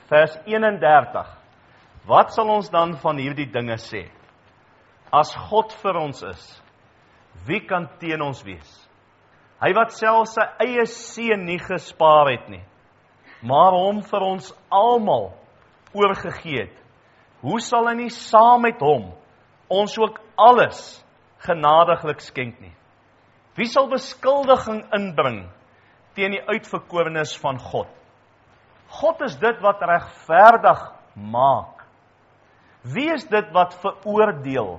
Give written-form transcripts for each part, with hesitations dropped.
vers 31. Wat sal ons dan van hierdie dinge sê? As God vir ons is, wie kan teen ons wees? Hy wat selfs sy eie seun nie gespaar het nie, maar hom vir ons almal oorgegee het. Hoe sal hy nie saam met hom ons ook alles genadiglik skenk nie? Wie sal beskuldiging inbring teen die uitverkorenes van God? God is dit wat regverdig maak. Wie is dit wat veroordeel?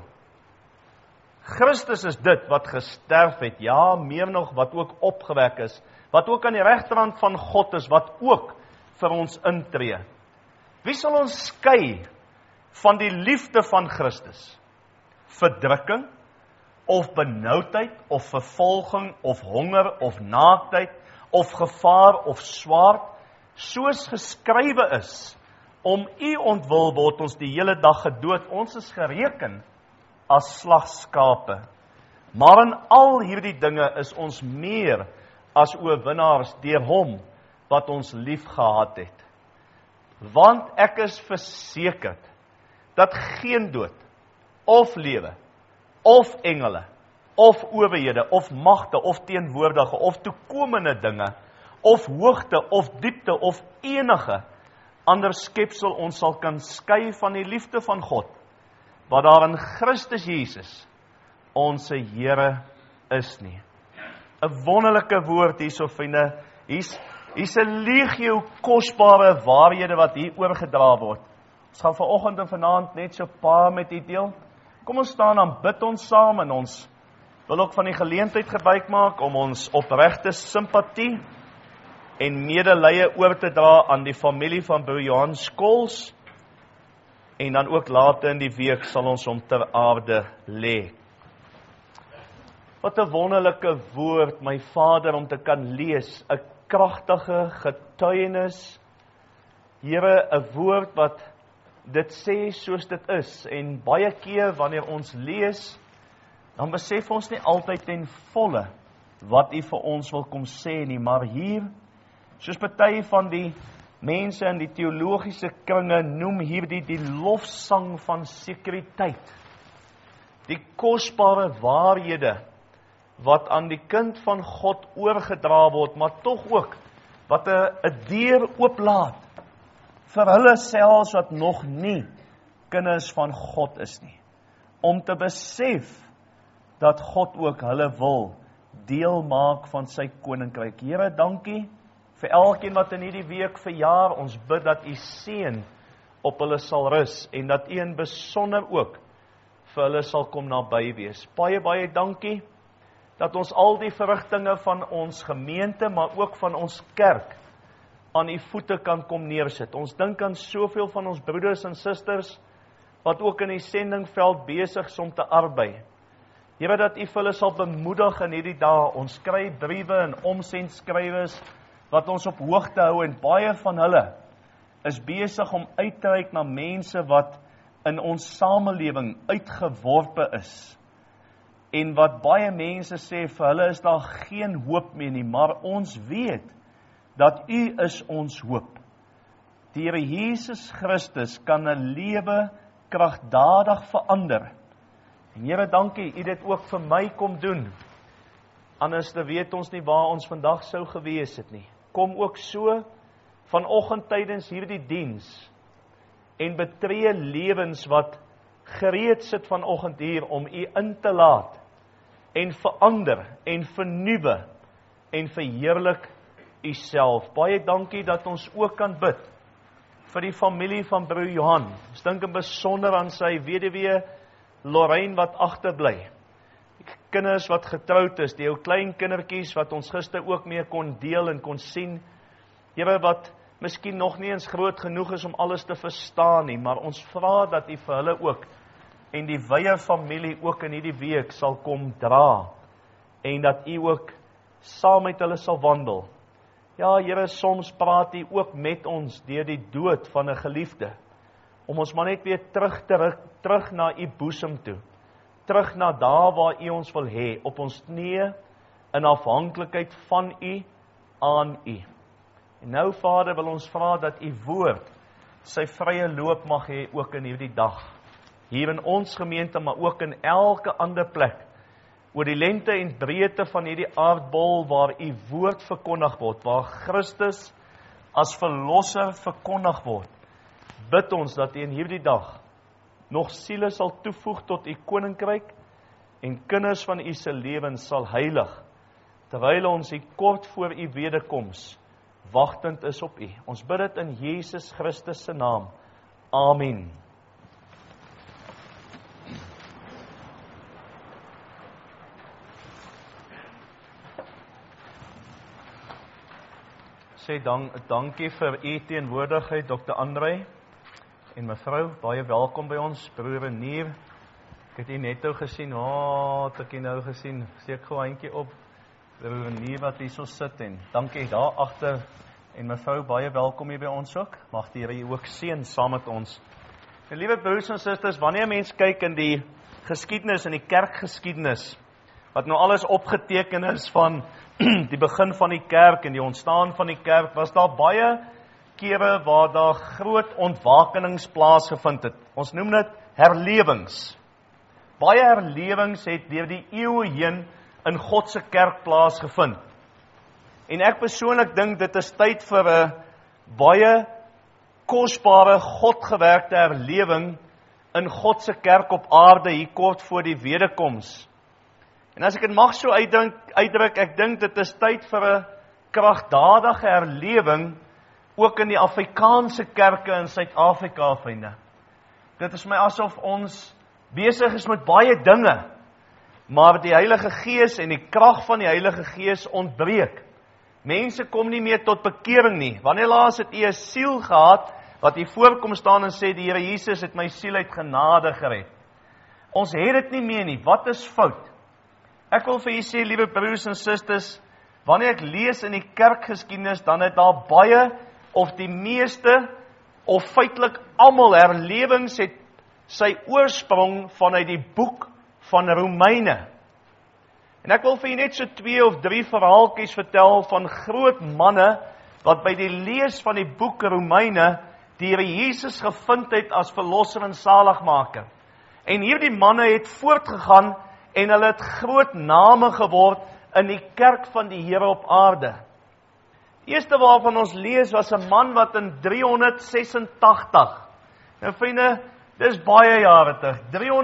Christus is dit wat gesterf het, ja, meer nog wat ook opgewek is, wat ook aan die regterhand van God is, wat ook vir ons intree. Wie sal ons skei van die liefde van Christus? Verdrukking, of benoudheid, of vervolging, of honger, of naaktheid, of gevaar, of swaard, soos geskrywe is, om u ontwil word ons die hele dag gedood, ons is gereken as slagskape. Maar in al hierdie dinge is ons meer as oorwinnaars deur hom wat ons lief gehad het. Want ek is versekerd dat geen dood, of lewe, of engele, of owerhede, of magte, of teenwoordige, of toekomende dinge, of hoogte, of diepte, of enige ander skepsel ons sal kan skei van die liefde van God, wat daar in Christus Jesus, ons Here is nie. 'n wonderlike woord hierso, vriende. Hier's 'n legio kosbare waarhede wat hier oorgedra word. Ons gaan vanoggend en vanaand net so 'n paar met u deel. Kom ons staan en bid ons saam, en ons wil ook van die geleentheid gebruik maak om ons opregte simpatie en medelee oor te dra aan die familie van broer Johan Skols, en dan ook later in die week sal ons hom ter aarde lê. Wat 'n wonderlike woord, my Vader, om te kan lees, 'n kragtige getuienis, Here, 'n woord wat dit sê soos dit is, en baie keer wanneer ons lees, dan besef ons nie altyd ten volle wat u vir ons wil kom sê nie, maar hier, soos party van die mense in die teologiese kringe noem hierdie die lofsang van sekuriteit, die kosbare waarhede wat aan die kind van God oorgedra word, maar tog ook wat 'n deur ooplaat vir hulle selfs wat nog nie kinders van God is nie, om te besef dat God ook hulle wil deel maak van sy koninkryk. Here, dankie vir elkeen wat in hierdie week verjaar. Ons bid dat u seën op hulle sal rus, en dat u in besonder ook vir hulle sal kom naby wees. Baie, baie dankie dat ons al die verrigtinge van ons gemeente, maar ook van ons kerk, aan u voete kan kom neersit. Ons dink aan soveel van ons broeders en susters, wat ook in die sendingveld besig is om te arbei. Here, dat u vir hulle sal bemoedig in hierdie dae. Ons kry briewe en omsendskrywers, wat ons op hoogte hou, en baie van hulle is besig om uit te reik na mense wat in ons samelewing uitgeworpe is, en wat baie mense sê, vir hulle is daar geen hoop meer nie, maar ons weet, dat u is ons hoop. Die Here Jesus Christus kan 'n lewe kragtadig verander. En Here, dankie, u dit ook vir my kom doen. Anders weet ons nie waar ons vandag sou gewees het nie. Kom ook so vanoggend tydens hierdie diens, en betree lewens wat gereed sit vanoggend hier om u in te laat, en verander, en vernuwe, en verheerlik u self. Baie dankie dat ons ook kan bid vir die familie van broer Johan. Ons dink in besonder aan sy weduwee Lorraine wat agterbly. Kinders wat getroud is, die ou klein kindertjies wat ons gister ook mee kon deel en kon sien. Here, wat miskien nog nie eens groot genoeg is om alles te verstaan nie, maar ons vra dat u vir hulle ook, en die wye familie ook in hierdie week sal kom dra, en dat u ook saam met hulle sal wandel. Ja, Here, soms praat u ook met ons deur die dood van 'n geliefde, om ons maar net weer terug na u boesem toe, terug na daar waar u ons wil hê, op ons knieë, in afhanklikheid van u, aan u. En nou, Vader, wil ons vra dat u woord sy vrye loop mag hê ook in hierdie dag. Hier in ons gemeente, maar ook in elke ander plek. Oor die lengte en breedte van hierdie aardbol waar u woord verkondig word, waar Christus as verlosser verkondig word. Bid ons dat u in hierdie dag nog siele sal toevoeg tot u koninkryk en kinders van u se lewens sal heilig, terwyl ons hier kort voor u wederkoms wagtend is op u. Ons bid dit in Jesus Christus se naam. Amen. Sê dankie vir u teenwoordigheid, Dr. André en mevrou, baie welkom by ons, broer en nier. Ek het u net nou gesien, het ek u nou gesien, steek gou handjie op, broer en nier wat hier so sit, en dankie daar agter, en mevrou, baie welkom hier by ons ook, mag die Here u ook seën saam met ons. En liewe broers en susters, wanneer mens kyk in die geskiedenis, in die kerkgeskiedenis, wat nou alles opgeteken is van die begin van die kerk en die ontstaan van die kerk, was daar baie kere waar daar groot ontwakenings plaasgevind het. Ons noem dit herlewings. Baie herlewings het deur die eeue heen in God se kerk plaasgevind. En ek persoonlik dink dit is tyd vir 'n baie kosbare, Godgewerkte herlewing in God se kerk op aarde hier kort voor die wederkoms. En as ek dit mag so uitdruk, ek dink dit is tyd vir 'n kragtadige herlewing ook in die Afrikaanse kerke in Suid-Afrika, vriende. Dit is my asof ons besig is met baie dinge, maar die Heilige Gees en die krag van die Heilige Gees ontbreek. Mense kom nie meer tot bekering nie. Wanneer laas het u 'n siel gehad wat hier voorkom staan en sê, die Here Jesus het my siel uit genade gered? Ons het dit nie meer nie. Wat is fout? Ek wil vir u sê, liewe broers en susters, wanneer ek lees in die kerkgeskiedenis, dan het daar baie of die meeste, of feitelik almal herlewings het sy oorsprong vanuit die boek van Romeine. En ek wil vir julle net so 2 of 3 verhaaltjies vertel van groot manne, wat by die lees van die boek Romeine, die Here Jesus gevind het as verlosser en saligmaker. En hierdie manne het voortgegaan, en hulle het groot name geword in die kerk van die Here op aarde. Die eerste waarvan ons lees was 'n man wat in 386, nou vriende, dis baie jare terug,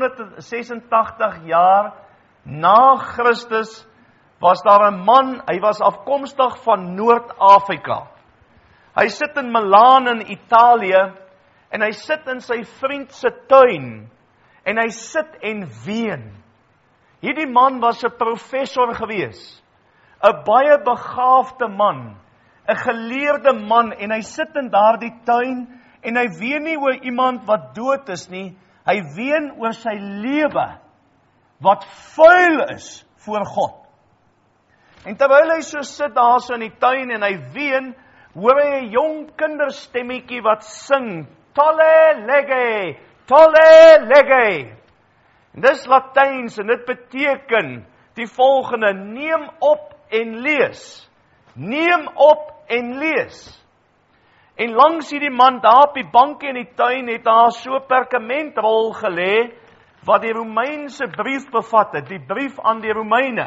386 jaar na Christus was daar 'n man, hy was afkomstig van Noord-Afrika. Hy sit in Milaan in Italië, en hy sit in sy vriend se tuin, en hy sit en ween. Hierdie man was 'n professor gewees, 'n baie begaafde man, 'n geleerde man, en hy sit in daardie tuin, en hy ween nie oor iemand wat dood is nie, hy ween oor sy lewe, wat vuil is voor God. En terwyl hy so sit daar so in die tuin, en hy ween, hoor hy 'n jong kinderstemmetjie wat sing, Tolle lege, tolle lege. En dis Latyns, en dit beteken die volgende, neem op en lees. Neem op en lees. En langs hierdie man daar op die bankie in die tuin het daar so 'n perkamentrol gelê wat die Romeinse brief bevat het, die brief aan die Romeine.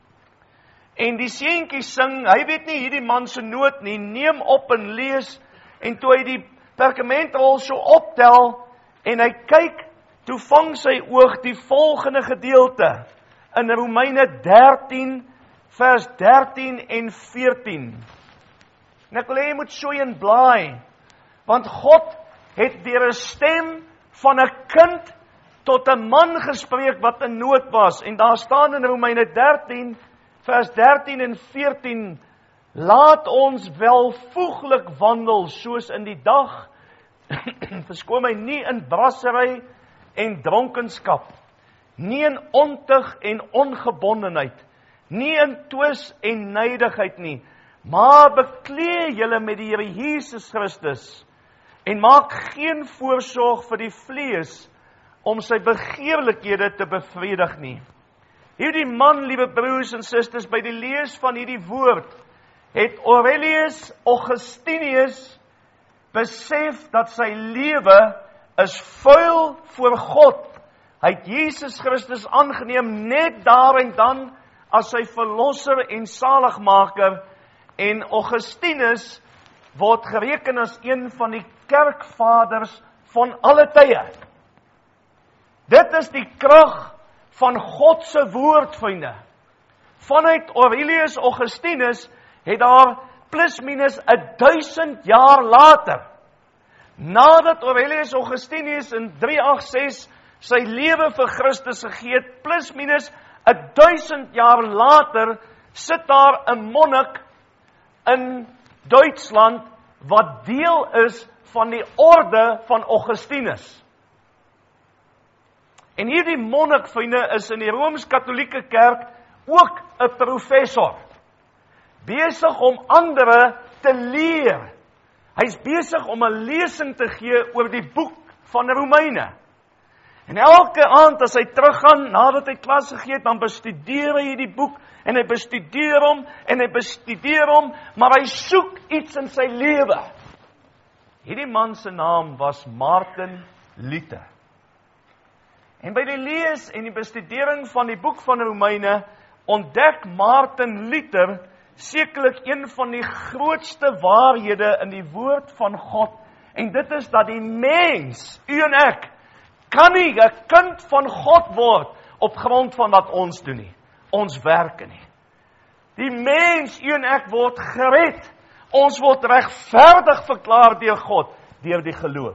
En die seentjie sing, hy weet nie hierdie man se noot nie, neem op en lees, en toe hy die perkamentrol so optel, en hy kyk, toe vang sy oog die volgende gedeelte, in Romeine 13, vers 13 en 14. En ek wil hê jy moet so een blaai, want God het deur 'n stem van 'n kind tot 'n man gespreek wat in nood was. En daar staan in Romeine 13, vers 13 en 14, laat ons welvoeglik wandel, soos in die dag, verskoon my, nie in brassery en dronkenskap, nie in ontug en ongebondenheid, nie in twis en nydigheid nie, maar beklee julle met die Here Jesus Christus, en maak geen voorsorg vir die vlees, om sy begeerlikhede te bevredig nie. Hierdie man, liewe broers en susters, by die lees van hierdie woord, het Aurelius Augustinus besef dat sy lewe is vuil voor God. Hy het Jesus Christus aangeneem net daar en dan as sy verlosser en saligmaker, en Augustinus word gereken as een van die kerkvaders van alle tye. Dit is die krag van God se woord, vriende. Vanuit Aurelius Augustinus het daar plus minus 1000 jaar later, nadat Aurelius Augustinus in 386 sy lewe vir Christus gegee het, plus minus 1000 jaar later, sit daar 'n monnik in Duitsland wat deel is van die orde van Augustinus. En hierdie monnik, vriende, is in die Rooms-Katolieke Kerk ook 'n professor, besig om ander te leer. Hy's besig om 'n lesing te gee oor die boek van Romeine. En elke aand as hy teruggaan, nadat hy klas gegee het, dan bestudeer hy die boek, en hy bestudeer hom, en hy bestudeer hom, maar hy soek iets in sy lewe. Hierdie man se naam was Martin Luther. En by die lees en die bestudering van die boek van Romeine, ontdek Martin Luther sekerlik een van die grootste waarhede in die woord van God, en dit is dat die mens, u en ek, kan nie 'n kind van God word op grond van wat ons doen nie, ons werke nie. Die mens, u en ek, word gered, ons word regverdig verklaar deur God, deur die geloof.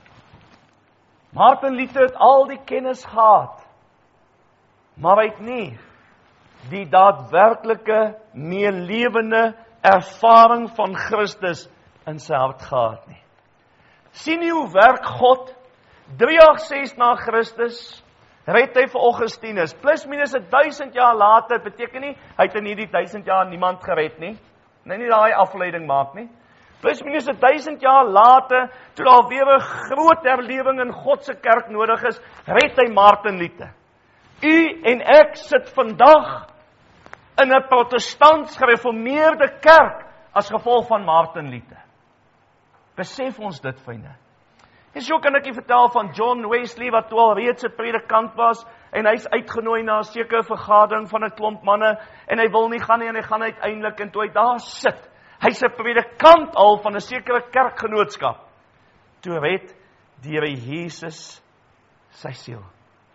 Martin Luther het al die kennis gehad, maar hy het nie die daadwerklike, meelewende ervaring van Christus in sy hart gehad nie. Sien nie hoe werk God? 386 na Christus, red hy vir Augustinus, plus minus 1000 jaar later, beteken nie, hy het in hierdie 1000 jaar niemand gered nie, nie daai afleiding maak nie, plus minus 1000 jaar later, toe daar weer 'n groot herlewing in God se kerk nodig is, red hy Martin Luther. U en ek sit vandag in 'n protestants gereformeerde kerk, as gevolg van Martin Luther. Besef ons dit, vriende. En so kan ek u vertel van John Wesley, wat toe al reeds 'n predikant was, en hy's uitgenooi na 'n sekere vergadering van 'n klomp manne, en hy wil nie gaan nie, en hy gaan uiteindelik, en toe hy daar sit, hy's 'n predikant al van 'n sekere kerkgenootskap, toe red die Here Jesus sy siel.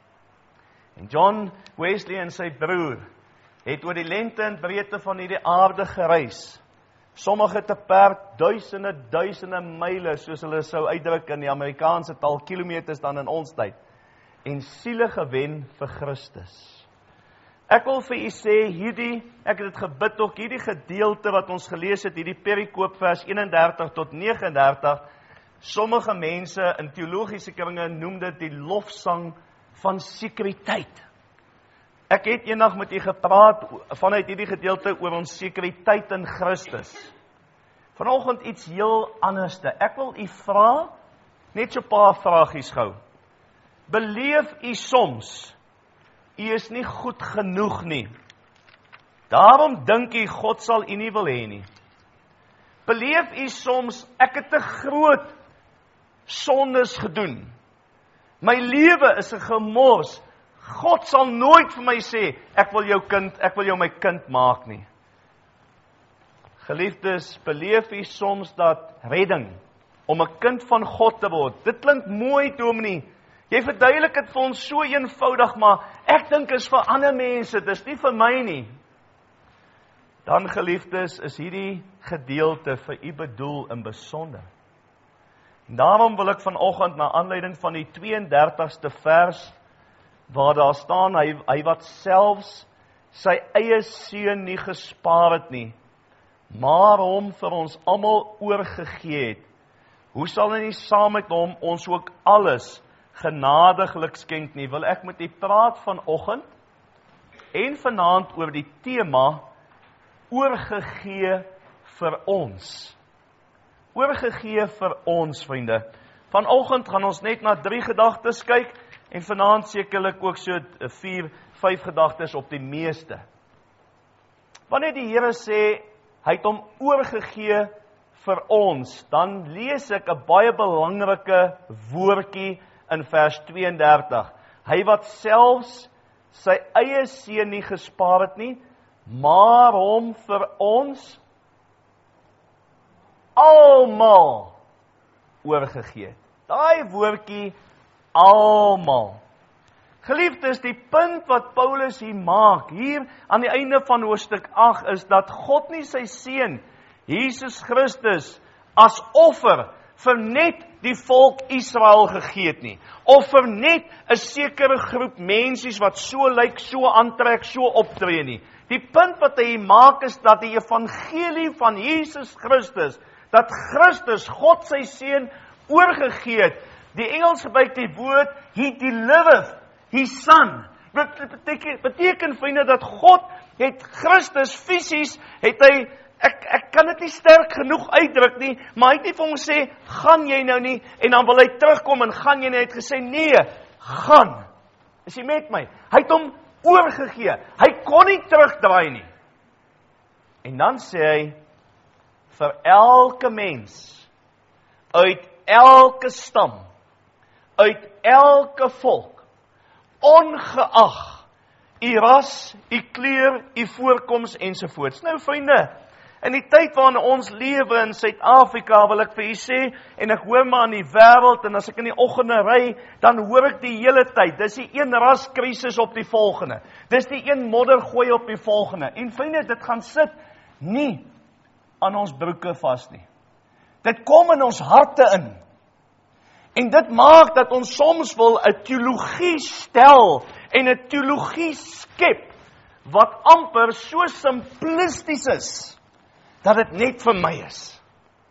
En John Wesley en sy broer het oor die lengte en breedte van hierdie aarde gereis, sommige te perd, duisende myle, soos hulle sou uitdruk in die Amerikaanse taal, kilometers dan in ons tyd, en siele gewen vir Christus. Ek wil vir u sê, ek het dit gebid ook, hierdie gedeelte wat ons gelees het, hierdie perikoop vers 31 tot 39, sommige mense in teologiese kringe noem dit die lofsang van sekuriteit. Ek het eendag met u gepraat vanuit hierdie gedeelte oor ons sekuriteit in Christus. Vanoggend iets heel anderste. Ek wil u vra, net so 'n paar vragies gou. Beleef u soms, u is nie goed genoeg nie, daarom dink u God sal u nie wil hê nie? Beleef u soms, ek het te groot sondes gedoen, my lewe is 'n gemors, God sal nooit vir my sê, ek wil jou my kind maak nie. Geliefdes, beleef u soms dat redding, om 'n kind van God te word, dit klink mooi, dominee, jy verduidelik dit vir ons so eenvoudig, maar ek dink is vir ander mense, dis nie vir my nie. Dan, geliefdes, is hierdie gedeelte vir u bedoel in besonder. En daarom wil ek vanoggend, na aanleiding van die 32ste vers, waar daar staan, hy wat selfs sy eie seun nie gespaar het nie, maar hom vir ons almal oorgegee het, hoe sal hy nie saam met hom ons ook alles genadiglik skenk nie? Wil ek met u praat vanoggend en vanaand oor die tema oorgegee vir ons. Oorgegee vir ons, vriende. Vanoggend gaan ons net na 3 gedagtes kyk, en vanaand sekerlik ook so 4, 5 gedagtes op die meeste. Wanneer die Here sê, hy het hom oorgegee vir ons, dan lees ek 'n baie belangrike woordjie in vers 32. Hy wat selfs sy eie seun nie gespaar het nie, maar hom vir ons almal oorgegee het. Daai woordjie almal. Geliefdes, die punt wat Paulus hier maak, hier aan die einde van hoofstuk 8, is dat God nie sy seun, Jesus Christus, as offer vir net die volk Israel gegee het nie, of vir net 'n sekere groep mensies wat so lyk, so aantrek, so optree nie. Die punt wat hy maak is dat die evangelie van Jesus Christus, dat Christus, God sy seun, oorgegee het. Die Engels gebruik die woord, he delivered his son. Beteken vriende dat God het Christus fisies, het hy, ek kan dit nie sterk genoeg uitdruk nie, maar hy het nie vir hom sê, gaan jy nou nie, en dan wil hy terugkom en gaan jy nie, hy het gesê, nee, gaan. Is jy met my? Hy het hom oorgegee, hy kon nie terugdraai nie. En dan sê hy, vir elke mens, uit elke stam, uit elke volk, ongeag u ras, u kleur, u voorkoms ensovoorts. Nou vriende, in die tyd waarin ons lewe in Suid-Afrika, wil ek vir u sê, en ek hoor maar in die wêreld, en as ek in die oggende ry, dan hoor ek die hele tyd, dis die een raskrisis op die volgende, dis die een moddergooi op die volgende, en vriende, dit gaan sit nie aan ons broeke vas nie. Dit kom in ons harte in. En dit maak dat ons soms wil 'n teologie stel en 'n teologie skep wat amper so simplisties is dat dit net vir my is.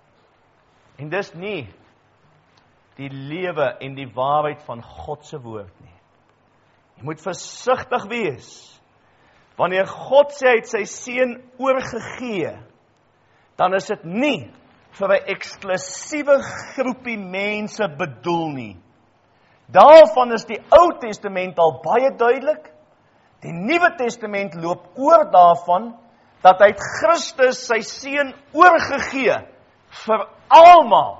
En dis nie die lewe en die waarheid van God se woord nie. Jy moet versigtig wees. Wanneer God sê hy het sy seun oorgegee, dan is dit nie vir 'n eksklusiewe groepie mense bedoel nie. Daarvan is die Ou Testament al baie duidelik. Die Nuwe Testament loop oor daarvan, dat hy het Christus sy seun oorgegee, vir almal.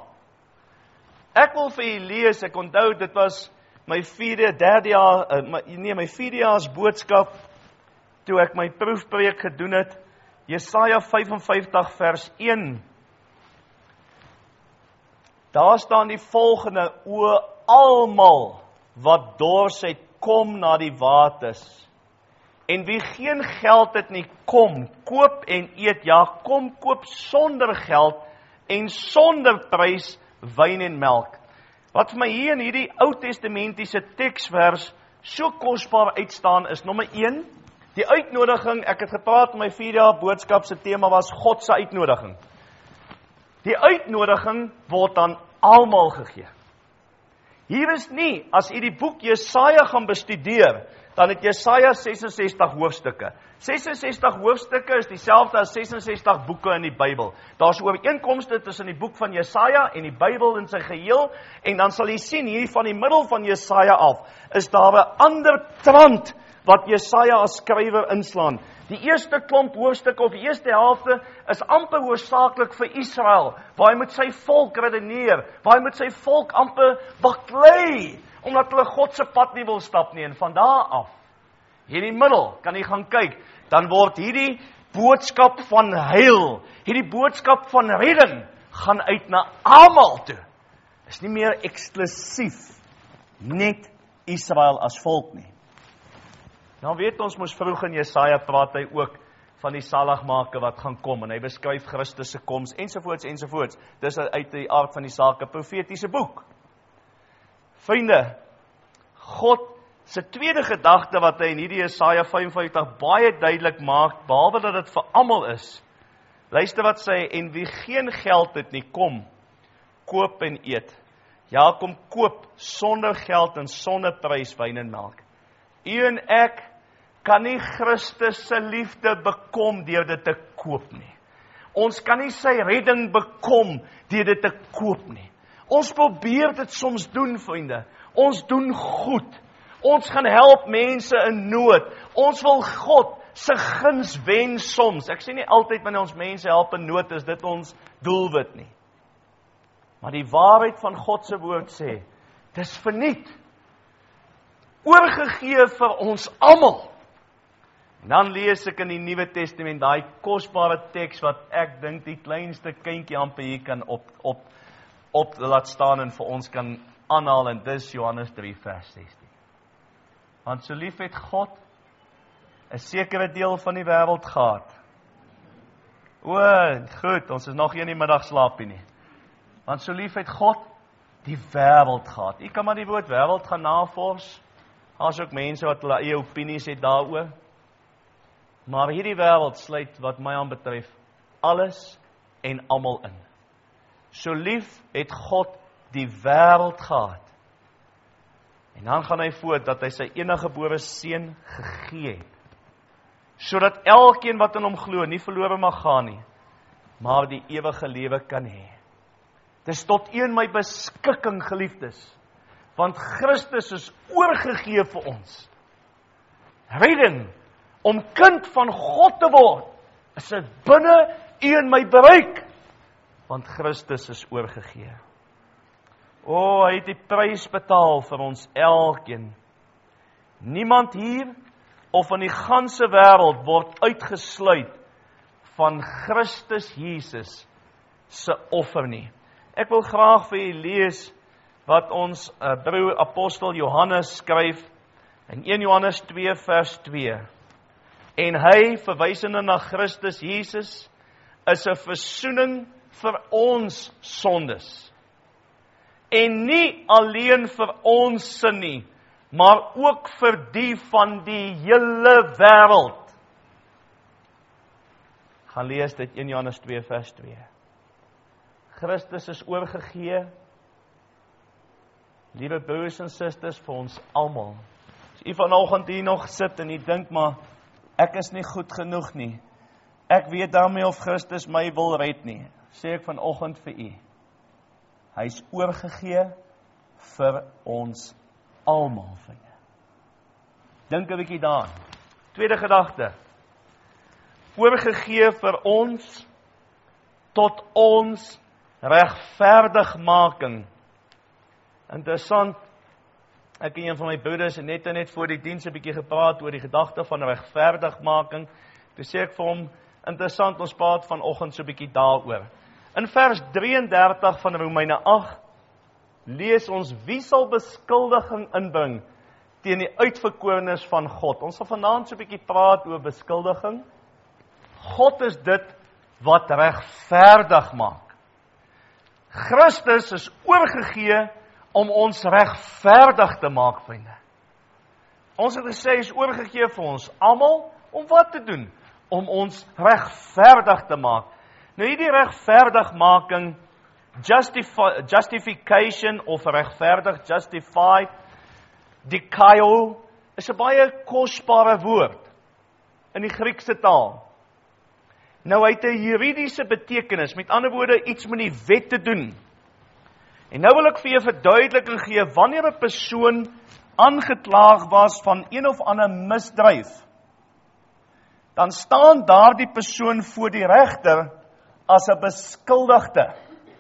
Ek wil vir julle lees, ek onthou, dit was my my vierdejaars boodskap, toe ek my proefpreek gedoen het, Jesaja 55 vers 1, daar staan die volgende, o almal wat dors het, kom na die waters. En wie geen geld het nie, kom, koop en eet. Ja, kom, koop sonder geld en sonder prys wyn en melk. Wat vir my hier in hierdie Ou Testamentiese teksvers so kosbaar uitstaan is, nommer 1, die uitnodiging. Ek het gepraat in my 4 jaar boodskap se tema was God se uitnodiging. Die uitnodiging word aan almal gegee. Hier is nie, as u die boek Jesaja gaan bestudeer, dan het Jesaja 66 hoofstukke. 66 hoofstukke is dieselfde as 66 boeke in die Bybel. Daar's ooreenkomste tussen die boek van Jesaja en die Bybel in sy geheel, en dan sal jy sien, hier van die middel van Jesaja af, is daar 'n ander trant wat Jesaja as skrywer inslaan. Die eerste klomp hoofstukke of die eerste helfte is amper hoofsaaklik vir Israel, waar hy met sy volk redeneer, waar hy met sy volk amper baklei, omdat hulle God se pad nie wil stap nie. En van daar af, hier in die middel, kan jy gaan kyk, dan word hierdie boodskap van heil, hierdie boodskap van redding, gaan uit na almal toe. Is nie meer eksklusief net Israel as volk nie. Nou weet ons mos vroeg in Jesaja praat hy ook van die saligmaker wat gaan kom, en hy beskryf Christus se koms, ensovoorts, ensovoorts. Dis uit die aard van die saak 'n profetiese boek. Vriende, God se tweede gedagte wat hy in hierdie Jesaja 55 baie duidelik maak, behalwe dat dit vir almal is. Luister wat sê hy, en wie geen geld het nie, kom, koop en eet. Ja, kom koop sonder geld en sonder prys wyn en melk. U en ek kan nie Christus se liefde bekom deur dit te koop nie. Ons kan nie sy redding bekom deur dit te koop nie. Ons probeer dit soms doen, vriende. Ons doen goed. Ons gaan help mense in nood. Ons wil God se guns wen soms. Ek sê nie altyd wanneer ons mense help in nood is dit ons doelwit nie. Maar die waarheid van God se woord sê, dis verniet. Oorgegee vir ons almal. En dan lees ek in die Nuwe Testament daai kosbare teks wat ek dink die kleinste kindjie amper hier kan op laat staan en vir ons kan aanhaal, en dis Johannes 3 vers 16. Want so lief het God 'n sekere deel van die wêreld gehad. Goed, ons is nog nie in die middagslaapie nie. Want so lief het God die wêreld gehad. Jy kan maar die woord wêreld gaan navors. Daar's ook mense wat hulle eie opinies het daaroor. Maar hierdie wêreld sluit wat my aanbetref alles en almal in. So lief het God die wêreld gehad. En dan gaan hy voort dat hy sy eniggebore seun gegee het. Sodat elkeen wat in hom glo nie verlore mag gaan nie, maar die ewige lewe kan hê. Dis tot een my beskikking, geliefdes, want Christus is oorgegee vir ons. Redding, om kind van God te word, is dit binne een my bereik, want Christus is oorgegee. Hy het die prys betaal vir ons elkeen. Niemand hier of in die ganse wêreld word uitgesluit van Christus Jesus se offer nie. Ek wil graag vir julle lees wat ons broer apostel Johannes skryf in 1 Johannes 2 vers 2. En hy, verwysende na Christus Jesus, is 'n versoening vir ons sondes. En nie alleen vir ons sin nie, maar ook vir die van die hele wêreld. Gaan lees dit 1 Johannes 2 vers 2. Christus is oorgegee, liewe broers en susters, vir ons almal. As u vanoggend hier nog sit en u dink maar, ek is nie goed genoeg nie, ek weet daarmee of Christus my wil red nie, sê ek vanoggend vir u, hy is oorgegee vir ons almal, vriende. Dink 'n bietjie daaraan. Tweede gedagte, oorgegee vir ons, tot ons regverdigmaking. Interessant, ek en een van my broeders het net voor die diens 'n bietjie gepraat oor die gedagte van regverdigmaking. Toe sê ek vir hom, interessant, ons praat vanoggend so 'n bietjie daaroor. In vers 33 van Romeine 8 lees ons, wie sal beskuldiging inbring teen die uitverkorenes van God? Ons sal vanaand so 'n bietjie praat oor beskuldiging. God is dit wat regverdig maak. Christus is oorgegee om ons regverdig te maak, vriende. Ons het gesê, hy is oorgegee vir ons almal, om wat te doen? Om ons regverdig te maak. Nou hierdie regverdigmaking, justification of regverdig, justified, dikaio, is 'n baie kosbare woord in die Griekse taal. Nou hy het 'n juridiese betekenis, met ander woorde iets met die wet te doen. En nou wil ek vir jou verduideliking gee, wanneer 'n persoon aangeklaag was van een of ander misdryf, dan staan daardie persoon voor die regter as 'n beskuldigde.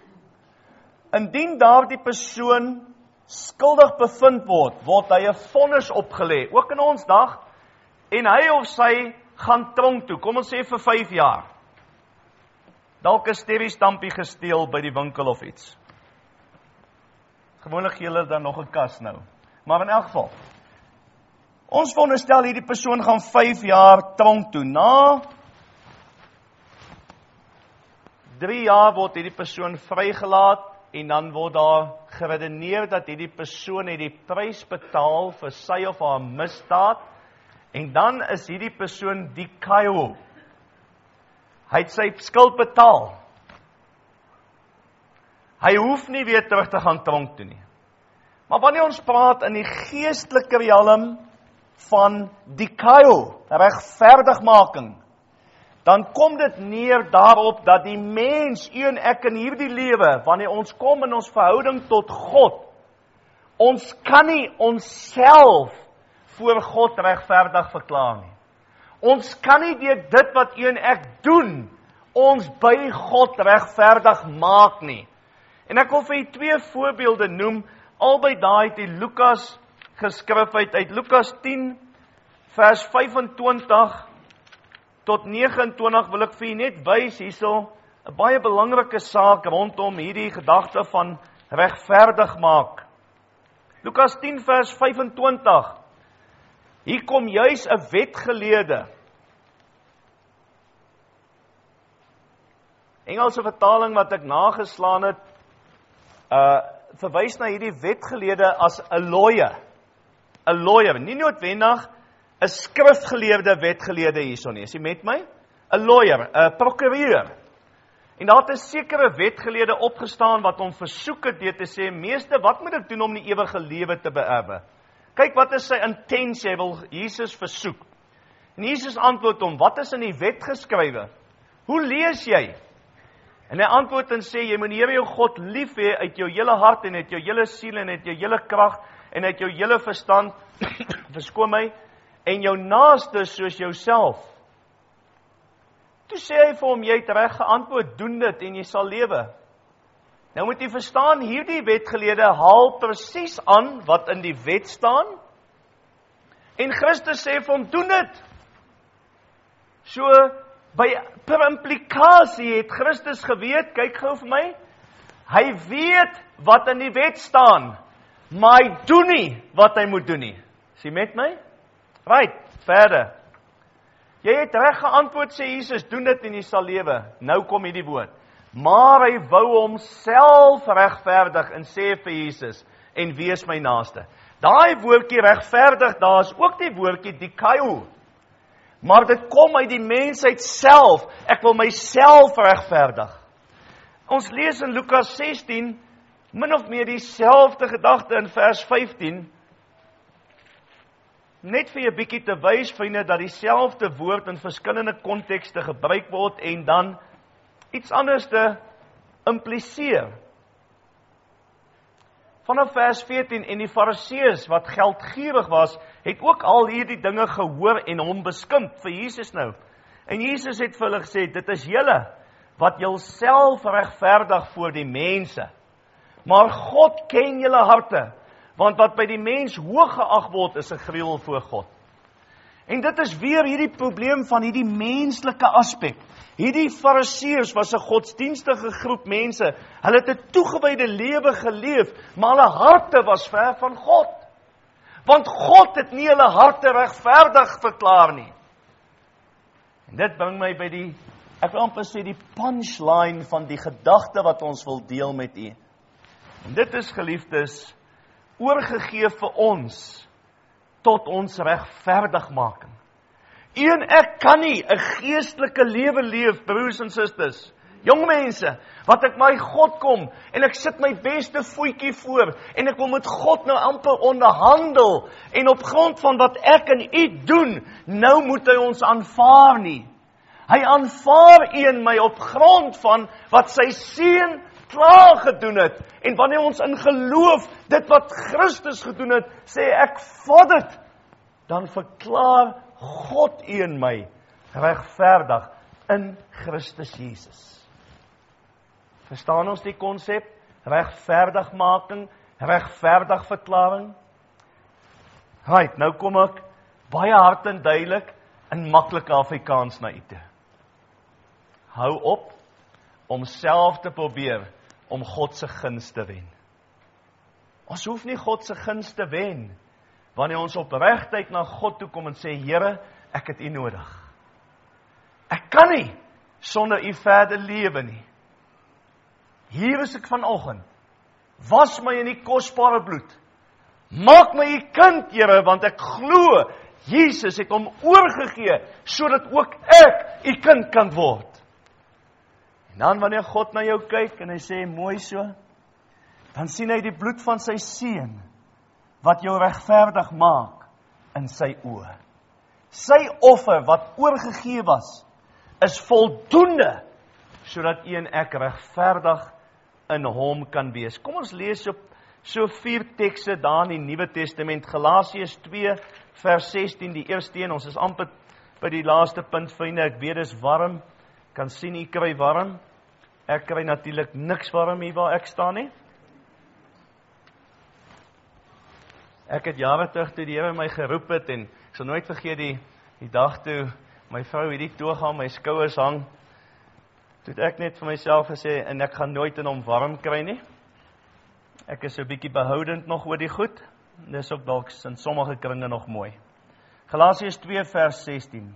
Indien daardie persoon skuldig bevind word, word hy 'n vonnis opgelê, ook in ons dag, en hy of sy gaan tronk toe, kom ons sê vir 5 jaar. Dalk 'n sterriestampie gesteel by die winkel of iets. Gewoonlik gee hulle dan nog 'n kas nou. Maar in elk geval, ons veronderstel hierdie persoon gaan 5 jaar tronk toe. Na 3 jaar word hierdie persoon vrygelaat en dan word daar geredeneer dat hierdie persoon het die prys betaal vir sy of haar misdaad en dan is hierdie persoon dikaio. Hy het sy skuld betaal. Hy hoef nie weer terug te gaan tronk toe nie. Maar wanneer ons praat in die geestelike realm van dikaio, regverdigmaking, dan kom dit neer daarop dat die mens, u en ek in hierdie lewe, wanneer ons kom in ons verhouding tot God, ons kan nie onsself voor God regverdig verklaar nie. Ons kan nie deur dit wat u en ek doen, ons by God regverdig maak nie. En ek wil vir u 2 voorbeelde noem, albei daai uit die Lukas geskrif uit Lukas 10, vers 25 tot 29 wil ek vir u net wys hierso, 'n baie belangrike saak rondom hierdie gedagte van regverdig maak. Lukas 10 vers 25. Hier kom juis 'n wetgeleerde. Engelse vertaling wat ek nageslaan het, verwys na hierdie wetgeleerde as 'n lawyer. 'n Lawyer, nie noodwendig 'n skrifgeleerde wetgeleerde hierso nie. Is jy met my? 'n Lawyer, 'n prokureur. En daar het 'n sekere wetgeleerde opgestaan wat hom versoek het deur te sê, meester, wat moet ek doen om die ewige lewe te beerwe? Kyk, wat is sy intensie? Hy wil Jesus versoek. En Jesus antwoord hom, wat is in die wet geskrywe? Hoe lees jy? En hy antwoord en sê, jy moet die Here jou God lief hê uit jou hele hart en uit jou hele siel en uit jou hele krag en uit jou hele verstand, verskoon my, en jou naaste soos jouself. Toe sê hy vir hom, jy het reg geantwoord, doen dit en jy sal lewe. Nou moet jy verstaan, hierdie wetgeleerde haal presies aan wat in die wet staan, en Christus sê vir hom, doen dit. So, per implikasie het Christus geweet, kyk gou vir my, hy weet wat in die wet staan, maar hy doen nie wat hy moet doen nie. Is jy met my? Right, verder. Jy het reg geantwoord, sê Jesus, doen dit en jy sal lewe. Nou kom hierdie woord. Maar hy wou homself regverdig en sê vir Jesus, en wie is my naaste? Daai woordjie regverdig, daar is ook die woordjie dikaio. Maar dit kom uit die mensheid self. Ek wil myself regverdig. Ons lees in Lukas 16, min of meer dieselfde gedagte in vers 15, net vir 'n bietjie te wys, vriende, dat dieselfde woord in verskillende kontekste gebruik word en dan iets anders te impliseer. Vanaf vers 14, en die Fariseërs wat geldgierig was, het ook al hierdie dinge gehoor en hom beskimp vir Jesus nou. En Jesus het vir hulle gesê, dit is julle wat julself regverdig voor die mense. Maar God ken julle harte, want wat by die mens hoog geag word, is 'n gruwel voor God. En dit is weer hierdie probleem van hierdie menslike aspek. Hierdie Fariseërs was 'n godsdienstige groep mense. Hulle het 'n toegewyde lewe geleef, maar hulle harte was ver van God. Want God het nie hulle harte regverdig verklaar nie. En dit bring my by die, ek wil amper sê, die punchline van die gedagte wat ons wil deel met u. En dit is, geliefdes, oorgegee vir ons tot ons regverdigmaking. U en ek kan nie 'n geestelike lewe leef, broers en susters, jong mense, wat ek my God kom en ek sit my beste voetjie voor en ek wil met God nou amper onderhandel en op grond van wat ek en u doen, nou moet hy ons aanvaar nie. Hy aanvaar u en my op grond van wat sy seun klaar gedoen het. En wanneer ons in geloof dit wat Christus gedoen het, sê ek vat dit, dan verklaar God u en my regverdig in Christus Jesus. Verstaan ons die konsep? Regverdigmaking, regverdigverklaring. Right, nou kom ek baie hard en duidelik in maklike Afrikaans na u toe. Hou op om self te probeer om God se guns te wen. Ons hoef nie God se guns te wen wanneer ons opregtheid na God toe kom en sê, Here, ek het u nodig. Ek kan nie sonder u verder lewe nie. Hier is ek vanoggend. Was my in die kosbare bloed. Maak my u kind, Here, want ek glo Jesus het hom oorgegee sodat ook ek u kind kan word. En dan wanneer God na jou kyk en hy sê, mooi so, dan sien hy die bloed van sy seun wat jou regverdig maak in sy oë. Sy offer wat oorgegee was, is voldoende sodat u en ek regverdig in hom kan wees. Kom ons lees so 4 tekste daar in die Nuwe Testament. Galasiërs 2 vers 16, die eerste een, ons is amper by die laaste punt, vriende, ek weet dis warm, kan sien u kry warm, ek kry natuurlik niks warm hier waar ek staan nie. Ek het jare terug toe die Here my geroep het, en ek sal nooit vergeet die dag toe my vrou hierdie toga aan my skouers hang, toe het ek net vir myself gesê, en ek gaan nooit in hom warm kry nie. Ek is so 'n bietjie behoudend nog oor die goed, dis ook dalk in sommige kringe nog mooi. Galasiërs 2 vers 16.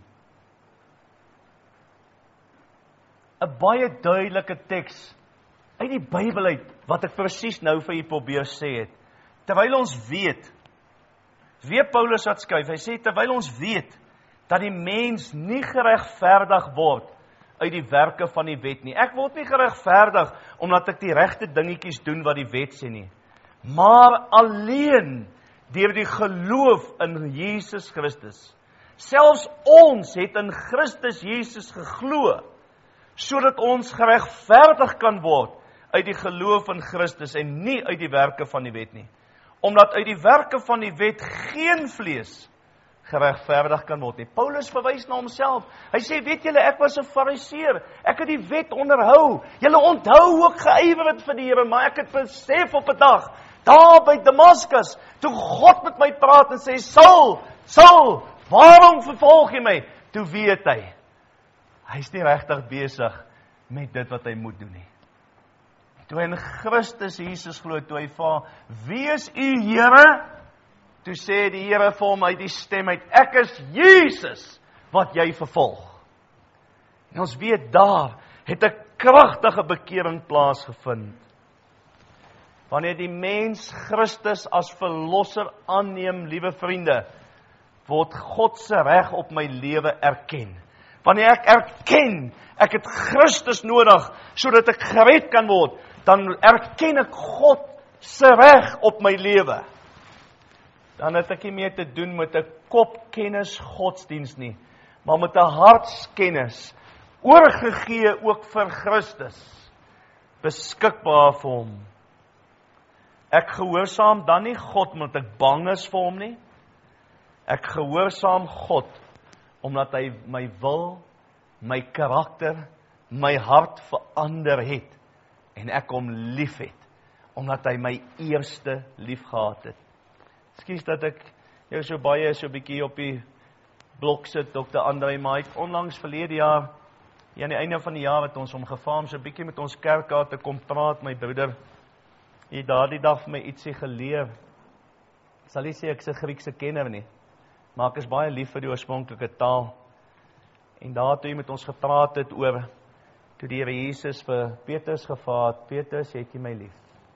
'n baie duidelike teks uit die Bybel uit, wat ek presies nou vir u probeer sê het. Terwyl ons weet, Paulus wat skryf, hy sê, terwyl ons weet, dat die mens nie geregverdig word uit die werke van die wet nie. Ek word nie geregverdig, omdat ek die regte dingetjies doen wat die wet sê nie. Maar alleen deur die geloof in Jesus Christus. Selfs ons het in Christus Jesus geglo, sodat ons geregverdig kan word uit die geloof in Christus en nie uit die werke van die wet nie. Omdat uit die werke van die wet geen vlees geregverdig kan word nie. Paulus verwys na homself. Hy sê, weet julle, ek was 'n fariseer. Ek het die wet onderhou. Julle onthou hoe ek geywer het vir die Here, maar ek het besef op 'n dag, daar by Damaskus, toe God met my praat en sê, Saul, waarom vervolg jy my? Toe weet hy's nie regtig besig met dit wat hy moet doen nie. Toe hy in Christus Jesus glo, toe hy vra, wie is u Here? Toe sê die Here vir hom uit die stem uit, ek is Jesus wat jy vervolg. En ons weet daar het 'n kragtige bekering plaasgevind. Wanneer die mens Christus as verlosser aanneem, liewe vriende, word God se reg op my lewe erken. Wanneer ek erken, ek het Christus nodig, sodat ek gered kan word, dan erken ek God se reg op my lewe. Dan het ek nie meer te doen met 'n kopkennis godsdiens nie, maar met 'n hartskennis, oorgegee ook vir Christus, beskikbaar vir hom. Ek gehoorsaam dan nie God omdat ek bang is vir hom nie. Ek gehoorsaam God omdat hy my wil, my karakter, my hart verander het en ek hom lief het, omdat hy my eerste lief gehad het. Ekskuus dat ek jou so bietjie op die blok sit, Dr. André, maar hy het onlangs verlede jaar, aan die einde van die jaar het ons hom gevra om so bietjie met ons kerk te kom praat, my broeder. Hy het daardie dag vir my ietsie geleer. Ek sal nie sê ek is 'n Griekse kenner nie, maar ek is baie lief vir die oorspronklike taal. En daar toe hy met ons gepraat het oor, toe die Here Jesus vir Petrus gevra het, Petrus, het jy my lief?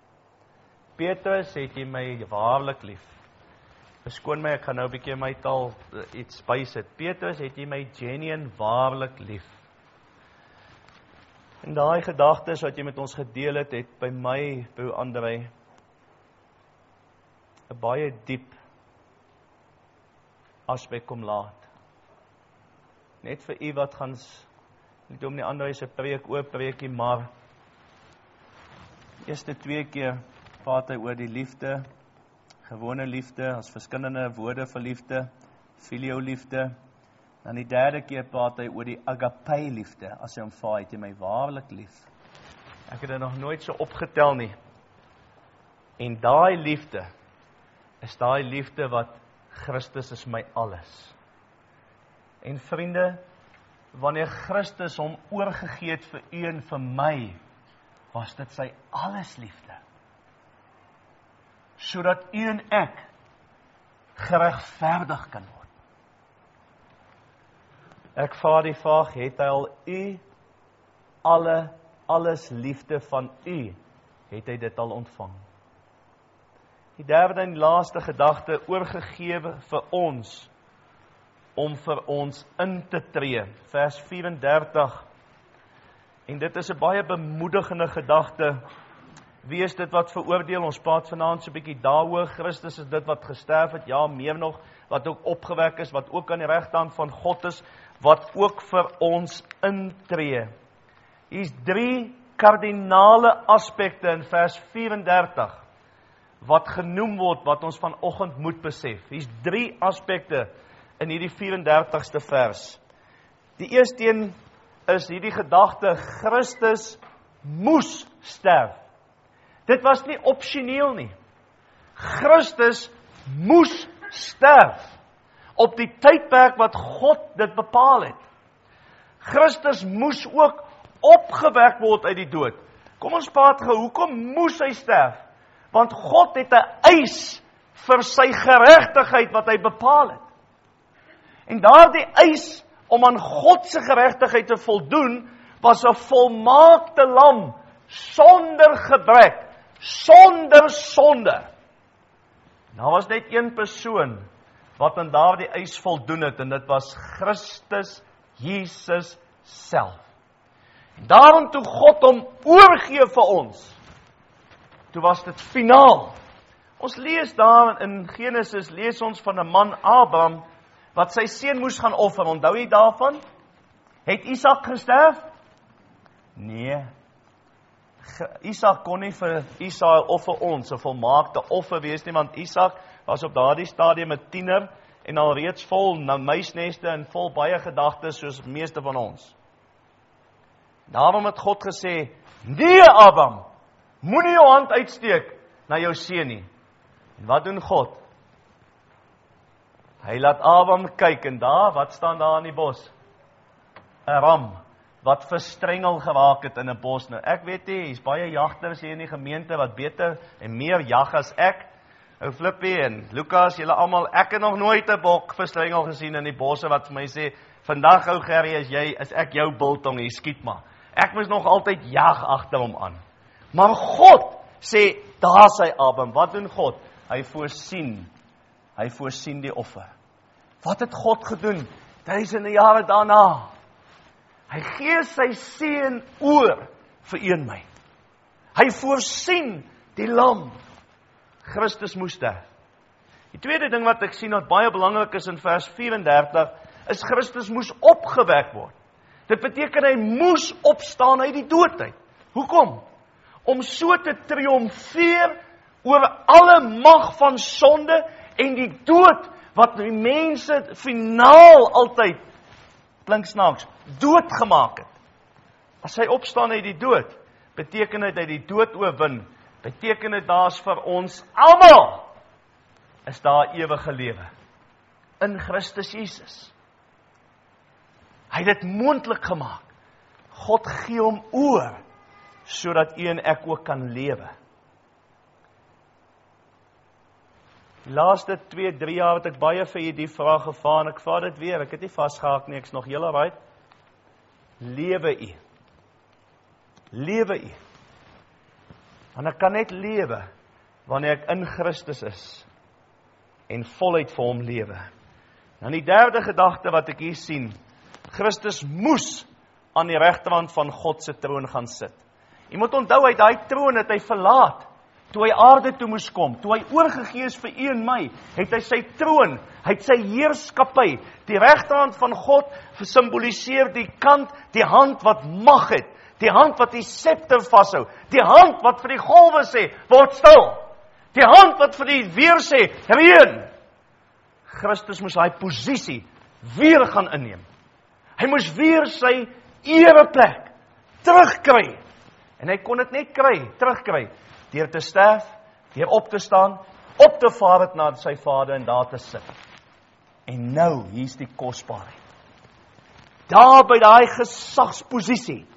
Petrus, het jy my waarlik lief? Verskoon my, ek gaan nou 'n bietjie in my taal iets bysit. Petrus, het jy my genuine waarlik lief? En daai gedagtes wat jy met ons gedeel het, het by my, broer André, 'n baie diep aspek kom laat. Net vir u wat gaan, nie om die André se preek oorpreekie, maar eerste 2 keer praat hy oor die liefde, gewone liefde, as verskillende woorde vir liefde, filio liefde. Dan die 3de keer praat hy oor die agape liefde, as hy hom vra, het jy my waarlik lief? Ek het dit nog nooit so opgetel nie. En daai liefde, is daai liefde wat Christus is my alles. En vriende, wanneer Christus hom oorgegee het vir u en vir my, was dit sy alles liefde. Sodat u en ek geregverdig kan word. Ek vra die vraag, het hy al u alles liefde van u, het hy dit al ontvang? Die 3de en laaste gedagte, oorgegewe vir ons, om vir ons in te tree. Vers 34. En dit is 'n baie bemoedigende gedagte. Wie is dit wat veroordeel? Ons praat vanaand so 'n bietjie daaroor. Christus is dit wat gesterf het, ja, meer nog, wat ook opgewek is, wat ook aan die regterhand van God is, wat ook vir ons intree. Hier's 3 kardinale aspekte in vers 34, wat genoem word, wat ons vanoggend moet besef. Hier's 3 aspekte in hierdie 34ste vers. Die eerste een is hierdie gedagte, Christus moes sterf. Dit was nie opsioneel nie. Christus moes sterf op die tydperk wat God dit bepaal het. Christus moes ook opgewek word uit die dood. Kom ons praat gou, hoekom moes hy sterf? Want God het 'n eis vir sy geregtigheid wat hy bepaal het. En daardie eis om aan God se geregtigheid te voldoen, was 'n volmaakte lam, sonder gebrek, sonder sonde. Daar was net een persoon wat aan daardie eis voldoen het, en dit was Christus Jesus self. En daarom toe God hom oorgee vir ons, toe was dit finaal. Ons lees daar in Genesis, lees ons van 'n man Abraham, wat sy seun moes gaan offer. Onthou jy daarvan? Het Isak gesterf? Nee. Isak kon nie vir Israel of vir ons 'n volmaakte offer wees nie, want Isak was op daardie stadium 'n tiener en al reeds vol muisneste en vol baie gedagtes soos meeste van ons. Daarom het God gesê, nee Abraham, moenie jou hand uitsteek na jou seun nie. En wat doen God? Hy laat Abraham kyk en daar, wat staan daar in die bos? 'n ram wat verstrengel geraak het in 'n bos. Nou, ek weet nie, hier's baie jagters hier in die gemeente wat beter en meer jag as ek. Ou Flippie en Lukas, julle almal, ek het nog nooit 'n bok verstrengel gesien in die bosse wat vir my sê, vandag ou Gerry, is ek jou biltong, hier skiet maar. Ek moes nog altyd jag agter hom aan. Maar God sê, daar sy Abraham, wat doen God? Hy voorsien die offer. Wat het God gedoen? Duisende jare daarna. Hy gee sy seun oor vir een my. Hy voorsien die lam. Christus moes sterf. Die tweede ding wat ek sien wat baie belangrik is in vers 34, is Christus moes opgewek word. Dit beteken hy moes opstaan uit die dood uit. Hoekom? Om so te triomfeer oor alle mag van sonde en die dood wat die mense finaal altyd, klink snaaks, doodgemaak het. As hy opstaan uit die dood, beteken dit hy die dood oorwin, beteken dit daar's vir ons almal is daar ewige lewe in Christus Jesus. Hy het dit moontlik gemaak. God gee hom oor sodat u en ek ook kan lewe. Die laaste 2-3 jaar het ek baie vir die vraag gevra en ek vra dit weer. Ek het nie vasgehaak nie, ek's nog heel right. Lewe u. Lewe u. Want ek kan net lewe wanneer ek in Christus is en voluit vir hom lewe. Dan die derde gedagte wat ek hier sien, Christus moes aan die regterhand van God se troon gaan sit. Jy moet onthou, uit daai troon het hy verlaat, toe hy aarde toe moes kom, toe hy oorgegee is vir u en my, het hy sy troon, hy het sy heerskappy, die regterhand van God simboliseer die kant, die hand wat mag het, die hand wat die scepter vashou, die hand wat vir die golwe sê, word stil, die hand wat vir die weer sê, reën. Christus moes hy posisie weer gaan inneem. Hy moes weer sy ereplek terugkry. En hy kon dit net terugkry, deur te sterf, deur op te staan, op te vaar het na sy Vader en daar te sit. En nou, hier's die kosbaarheid. Daar by daai gesagsposisie,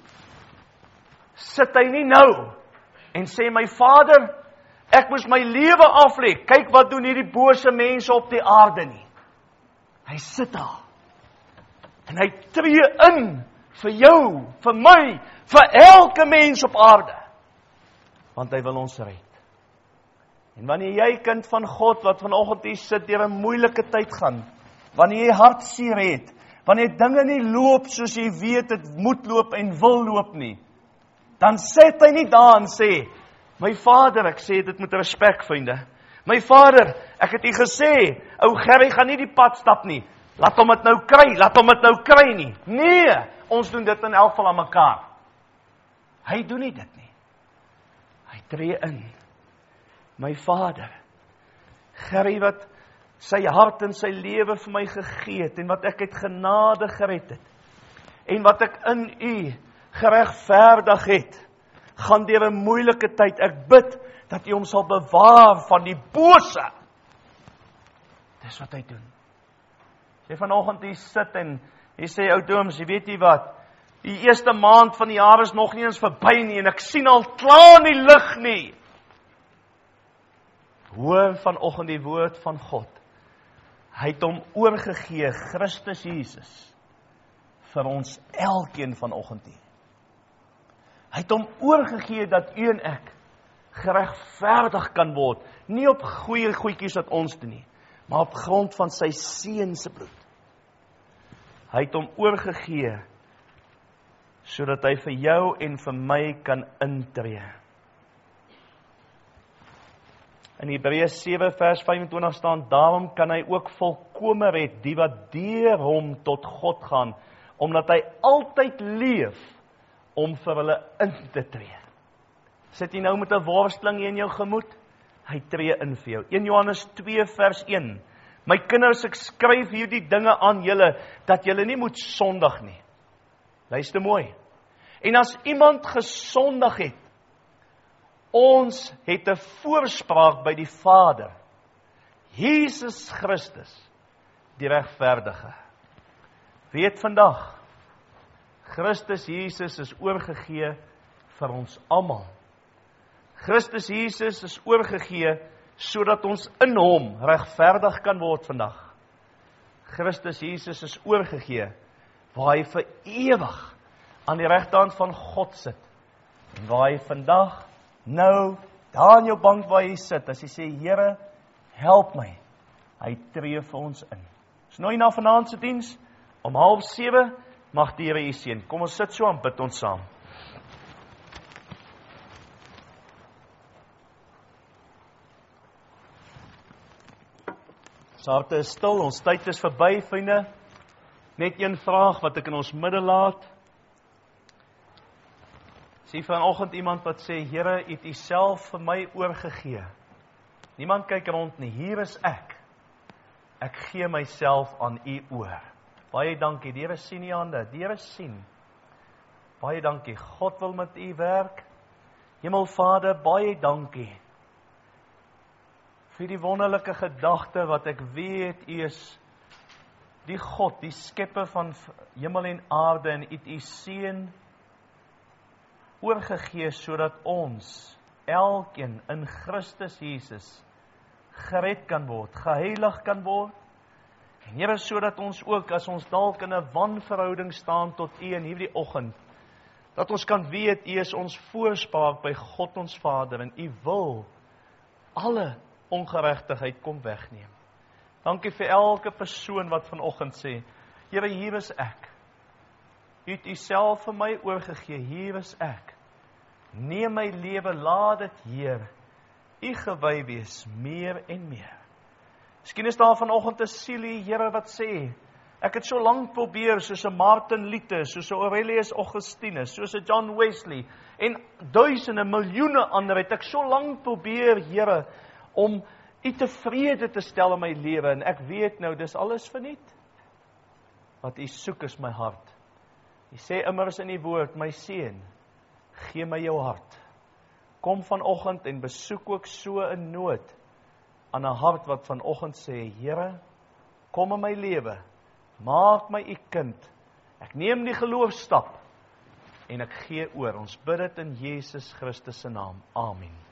sit hy nie nou, en sê, my Vader, ek moes my lewe aflê, kyk wat doen hierdie bose mense op die aarde nie. Hy sit daar, en hy tree in, vir jou, vir my, vir elke mens op aarde. Want hy wil ons red. En wanneer jy kind van God, wat vanoggend hier sit, deur 'n moeilike tyd gaan, wanneer jy hartseer het, wanneer dinge nie loop soos jy weet, dit moet loop en wil loop nie, dan sit hy nie daar en sê, my Vader, ek sê dit met respek, vriende, my Vader, ek het u gesê, ou Gerry gaan nie die pad stap nie, laat hom dit nou kry nie. Nee, ons doen dit in elk geval aan mekaar. Hy doen nie dit nie. Hy tree in. My Vader, Gerry wat sy hart en sy lewe vir my gegee het, en wat ek uit genade gered het, en wat ek in U geregverdig het, gaan deur 'n moeilike tyd. Ek bid dat U hom sal bewaar van die bose. Dis wat hy doen. As jy vanoggend hier sit en jy sê, ou Dooms, jy weet nie wat, die eerste maand van die jaar is nog nie eens verby nie, en ek sien al klaar nie lig nie. Hoor vanoggend die woord van God. Hy het hom oorgegee, Christus Jesus, vir ons elkeen vanoggend hier. Hy het hom oorgegee dat u en ek geregverdig kan word, nie op goeie goedjies wat ons doen nie, maar op grond van sy seun se bloed. Hy het hom oorgegee sodat hy vir jou en vir my kan intree. In Hebreërs 7 vers 25 staan, daarom kan hy ook volkome red, die wat deur hom tot God gaan, omdat hy altyd leef, om vir hulle in te tree. Sit jy nou met 'n worsteling in jou gemoed? Hy tree in vir jou. 1 Johannes 2 vers 1. My kinders, ek skryf hierdie dinge aan julle, dat julle nie moet sondig nie. Luister mooi. En as iemand gesondig het, ons het 'n voorspraak by die Vader, Jesus Christus, die regverdige. Weet vandag, Christus Jesus is oorgegee vir ons almal. Christus Jesus is oorgegee sodat ons in hom regverdig kan word vandag. Christus Jesus is oorgegee waar hy vir ewig aan die regterhand van God sit. En waar hy vandag, nou, daar in jou bank waar jy sit, as jy sê, Here, help my, hy tree vir ons in. Is nou na vanaand se diens, om 6:30, mag die Here u seën. Kom ons sit so en bid ons saam. Ons harte is stil, ons tyd is verby, vriende. Net een vraag wat ek in ons midde laat. Sien vanoggend iemand wat sê, Here, u het u self vir my oorgegee. Niemand kyk rond nie, hier is ek. Ek gee myself aan u oor. Baie dankie, die Here sien die hande, die Here sien. Baie dankie, God wil met u werk. Hemelvader, baie dankie vir die wonderlike gedagte wat ek weet, u is die God, die skepper van hemel en aarde, en u het u seun oorgegee sodat ons, elkeen in Christus Jesus, gered kan word, geheilig kan word. En Here, sodat ons ook, as ons dalk in 'n wanverhouding staan tot u in hierdie oggend, dat ons kan weet, u is ons voorspraak by God ons Vader, en u wil alle ongeregtigheid kom wegneem. Dankie vir elke persoon wat vanoggend sê, Here, hier is ek. U het u self vir my oorgegee, hier is ek. Neem my lewe, laat dit, Heer, u gewy wees, meer en meer. Miskien is daar vanoggend 'n siel hier, Here, wat sê, ek het so lank probeer, soos 'n Martin Luther, soos 'n Aurelius Augustinus, soos 'n John Wesley, en duisende, miljoene ander, het ek so lank probeer, Here, om u tevrede te stel in my lewe, en ek weet nou, dis alles verniet. Wat u soek is my hart. U sê immers in die woord, my seun, gee my jou hart. Kom vanoggend en besoek ook so 'n nood aan 'n hart wat vanoggend sê, Here, kom in my lewe, maak my u kind. Ek neem die geloofstap en ek gee oor. Ons bid dit in Jesus Christus se naam. Amen.